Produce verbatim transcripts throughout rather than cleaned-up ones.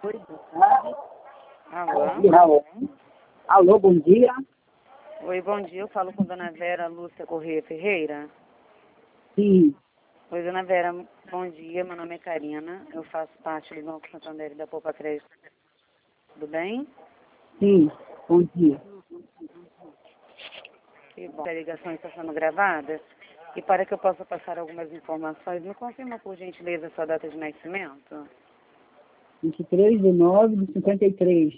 Oi, boa tarde. Alô? Alô? Alô, bom dia. Oi, bom dia. Eu falo com Dona Vera Lúcia Corrêa Ferreira. Sim, Oi, Dona Vera, bom dia. Meu nome é Karina. Eu faço parte do Banco Santander e da Poupa Crédito. Tudo bem? sim, bom dia. Que bom. A ligação está sendo gravada. E para que eu possa passar algumas informações, me confirma, por gentileza, a sua data de nascimento. vinte e três de nove de cinquenta e três.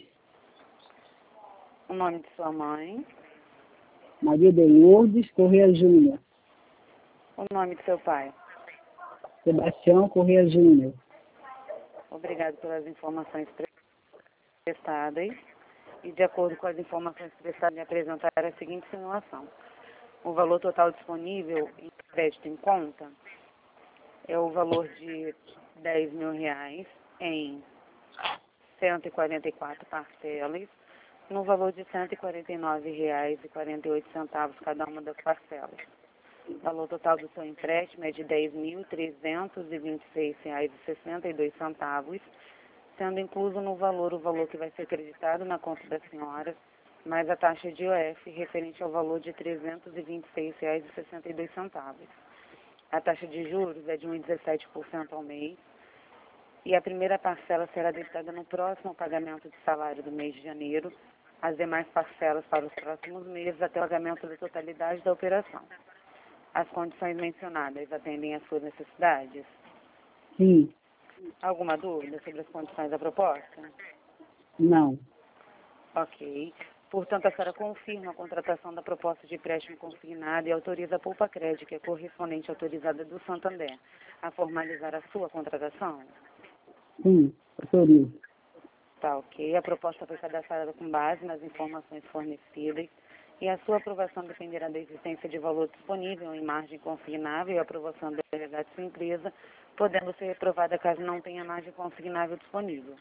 O nome de sua mãe. Maria de Lourdes Correia Júnior. O nome de seu pai. Sebastião Correia Júnior. Obrigado pelas informações prestadas. E, de acordo com as informações prestadas, me apresentar a seguinte simulação. O valor total disponível em crédito em conta é o valor de dez mil reais em cento e quarenta e quatro parcelas, no valor de cento e quarenta e nove reais e quarenta e oito centavos cada uma das parcelas. O valor total do seu empréstimo é de dez mil trezentos e vinte e seis reais e sessenta e dois centavos, sendo incluso no valor o valor que vai ser acreditado na conta da senhora, mais a taxa de I O F referente ao valor de trezentos e vinte e seis reais e sessenta e dois centavos. A taxa de juros é de um vírgula dezessete por cento ao mês e a primeira parcela será debitada no próximo pagamento de salário do mês de janeiro, as demais parcelas para os próximos meses até o pagamento da totalidade da operação. As condições mencionadas atendem às suas necessidades? Sim, Alguma dúvida sobre as condições da proposta? não. Ok. Portanto, a senhora confirma a contratação da proposta de empréstimo consignado e autoriza a Poupa Crédito, que é correspondente autorizada do Santander, a formalizar a sua contratação? Sim, autorizo. Tá, ok. A proposta foi cadastrada com base nas informações fornecidas e a sua aprovação dependerá da existência de valor disponível em margem consignável e a aprovação do delegado de sua empresa, podendo ser reprovada caso não tenha margem consignável disponível.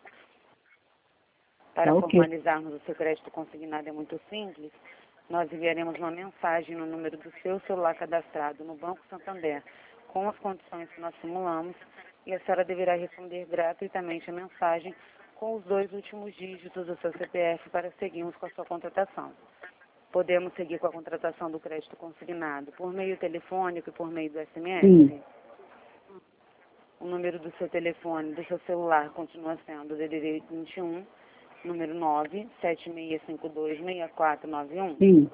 Para Tá, ok. formalizarmos o seu crédito consignado é muito simples. Nós enviaremos uma mensagem no número do seu celular cadastrado no Banco Santander com as condições que nós simulamos e a senhora deverá responder gratuitamente a mensagem com os dois últimos dígitos do seu C P F para seguirmos com a sua contratação. Podemos seguir com a contratação do crédito consignado por meio telefônico e por meio do S M S? Sim. O número do seu telefone, do seu celular, continua sendo o D D D vinte e um, número nove sete seis cinco dois seis quatro nove um? Sim,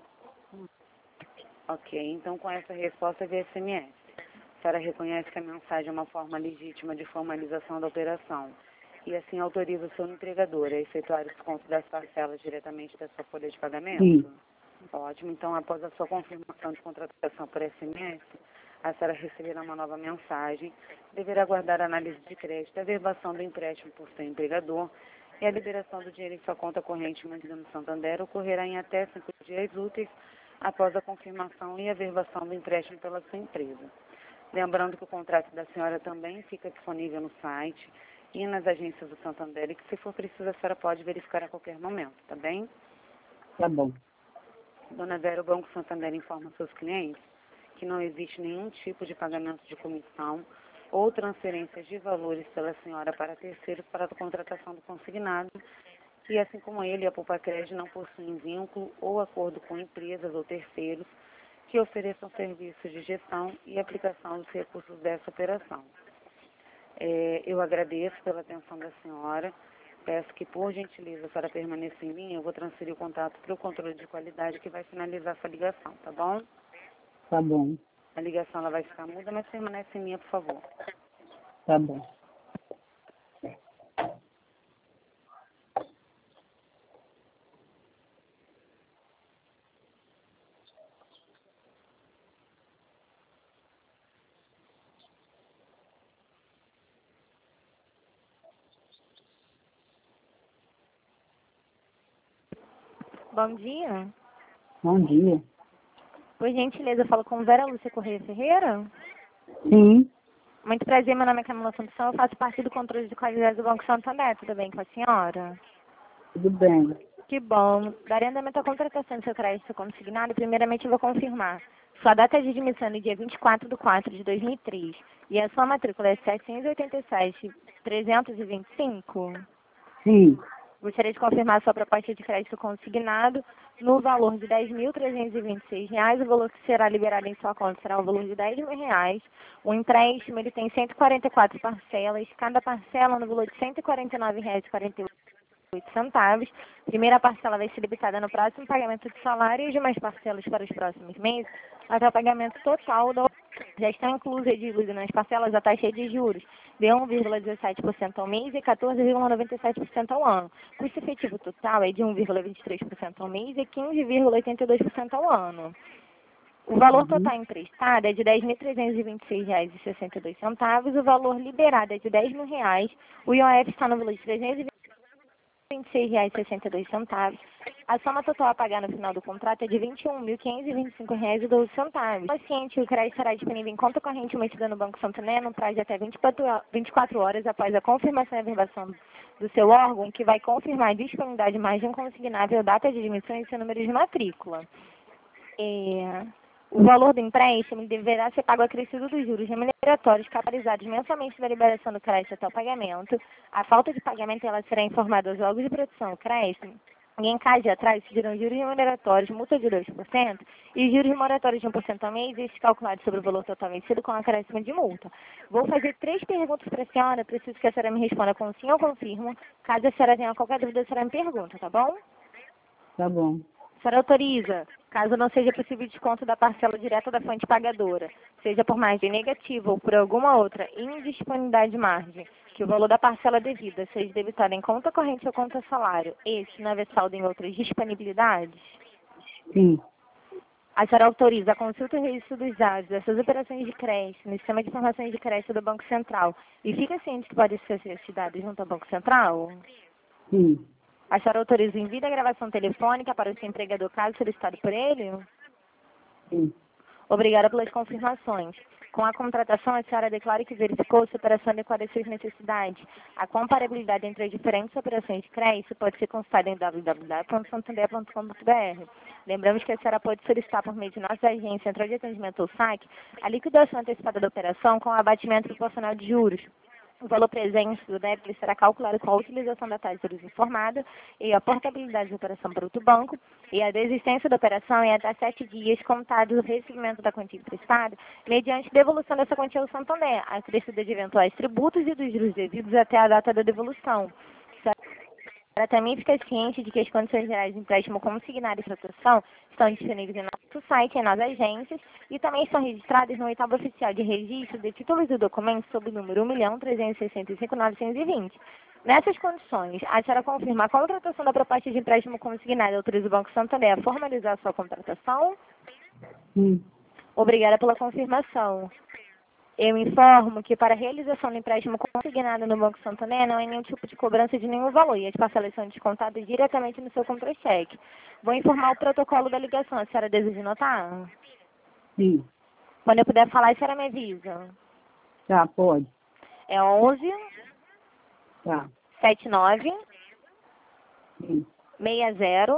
Ok, então com essa resposta via S M S. A senhora reconhece que a mensagem é uma forma legítima de formalização da operação e assim autoriza o seu empregador a efetuar o desconto das parcelas diretamente da sua folha de pagamento? sim. Ótimo, então após a sua confirmação de contratação por S M S, a senhora receberá uma nova mensagem, deverá aguardar a análise de crédito, a averbação do empréstimo por seu empregador e a liberação do dinheiro em sua conta corrente mantida no Santander ocorrerá em até cinco dias úteis após a confirmação e averbação do empréstimo pela sua empresa. Lembrando que o contrato da senhora também fica disponível no site e nas agências do Santander e que, se for preciso, a senhora pode verificar a qualquer momento, tá bem? Tá bom. Dona Vera, o Banco Santander informa seus clientes que não existe nenhum tipo de pagamento de comissão ou transferências de valores pela senhora para terceiros para a contratação do consignado e, assim como ele, a Poupa Crédito não possuem vínculo ou acordo com empresas ou terceiros que ofereçam serviços de gestão e aplicação dos recursos dessa operação. É, eu agradeço pela atenção da senhora. Peço que, por gentileza, a senhora permaneça em linha. Eu vou transferir o contato para o controle de qualidade que vai finalizar essa ligação, tá bom? Tá bom. A ligação ela vai ficar muda, mas permanece em linha, por favor. Tá bom. Bom dia. Bom dia. Por gentileza, eu falo com Vera Lúcia Correia Ferreira. Sim, Muito prazer, meu nome é Camila Assunção, eu faço parte do controle de qualidade do Banco Santander. Tudo bem com a senhora? tudo bem. Que bom. Darei andamento à contratação do seu crédito consignado. Primeiramente, eu vou confirmar. Sua data de admissão é no dia vinte e quatro de quatro de dois mil e três. E a sua matrícula é setecentos e oitenta e sete, trezentos e vinte e cinco? Sim. Gostaria de confirmar sua proposta de crédito consignado no valor de dez mil trezentos e vinte e seis reais. O valor que será liberado em sua conta será o valor de dez mil reais. O empréstimo ele tem cento e quarenta e quatro parcelas, cada parcela no valor de cento e quarenta e nove reais e quarenta e oito centavos. Primeira parcela vai ser debitada no próximo pagamento de salário e as demais parcelas para os próximos meses, até o pagamento total do... Já estão inclusas nas parcelas a taxa de juros de um vírgula dezessete por cento ao mês e quatorze vírgula noventa e sete por cento ao ano. O custo efetivo total é de um vírgula vinte e três por cento ao mês e quinze vírgula oitenta e dois por cento ao ano. O valor total emprestado é de dez mil trezentos e vinte e seis reais e sessenta e dois centavos. O valor liberado é de dez mil reais. O I O F está no valor de trezentos e vinte e seis reais e sessenta e dois centavos. A soma total a pagar no final do contrato é de vinte e um mil quinhentos e vinte e cinco reais e doze centavos. O paciente, o crédito será disponível em conta corrente emitida no Banco Santander no prazo de até vinte e quatro horas após a confirmação e averbação do seu órgão, que vai confirmar a disponibilidade de margem consignável, data de admissão e seu número de matrícula. É... O valor do empréstimo deverá ser pago acrescido dos juros remuneratórios capitalizados mensalmente da liberação do crédito até o pagamento. A falta de pagamento ela será informada aos órgãos de produção do crédito. E em caso de atraso, serão juros remuneratórios, multa de dois por cento e juros moratórios de um por cento ao mês, estes calculados sobre o valor total vencido com acréscimo de multa. Vou fazer três perguntas para a senhora, preciso que a senhora me responda com sim ou confirmo. Caso a senhora tenha qualquer dúvida, a senhora me pergunta, tá bom? Tá bom. A senhora autoriza, caso não seja possível desconto da parcela direta da fonte pagadora, seja por margem negativa ou por alguma outra indisponibilidade de margem, que o valor da parcela devida seja debitado em conta corrente ou conta salário, este não haver saldo em outras disponibilidades? Sim. A senhora autoriza a consulta e registro dos dados dessas operações de crédito no sistema de informações de crédito do Banco Central e fica ciente que pode ser esses dados junto ao Banco Central? Sim. A senhora autoriza o envio da gravação telefônica para o seu empregador caso solicitado por ele? Sim. Obrigada pelas confirmações. Com a contratação, a senhora declara que verificou se a operação adequada às suas necessidades. A comparabilidade entre as diferentes operações de crédito pode ser consultada em w w w ponto santander ponto com ponto b r. Lembramos que a senhora pode solicitar por meio de nossa agência, Central de Atendimento ou S A C, a liquidação antecipada da operação com o abatimento proporcional de juros. O valor presente do débito será calculado com a utilização da taxa de juros informada e a portabilidade da operação para outro banco, e a desistência da operação em até sete dias contados do recebimento da quantia emprestada, mediante devolução dessa quantia ao Santander, acrescida de eventuais tributos e dos juros devidos até a data da devolução. Para também ficar ciente de que as condições gerais de empréstimo consignado e proteção estão disponíveis em nosso site, em nossas agências, e também estão registradas no oitavo oficial de registro de títulos e documentos sob o número um milhão trezentos e sessenta e cinco mil novecentos e vinte. Nessas condições, a senhora confirma a contratação da proposta de empréstimo consignado e autoriza o Banco Santander a formalizar a sua contratação? Sim. Obrigada pela confirmação. Eu informo que para a realização do empréstimo consignado no Banco Santander não há nenhum tipo de cobrança de nenhum valor e as parcelas são descontadas diretamente no seu contra-cheque. Vou informar o protocolo da ligação. A senhora deseja notar? Sim. Quando eu puder falar, a senhora me avisa. Tá, pode. É onze, Tá. setenta e nove, Sim. sessenta,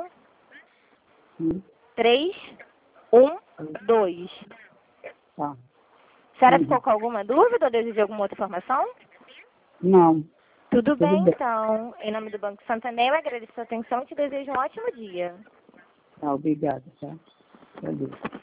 Sim. três um dois. Tá. A senhora Uhum. ficou com alguma dúvida ou deseja alguma outra informação? Não. Tudo, Tudo bem, bem. então. Em nome do Banco Santander, eu agradeço a sua atenção e te desejo um ótimo dia. Tá, obrigada, tá? Adeus.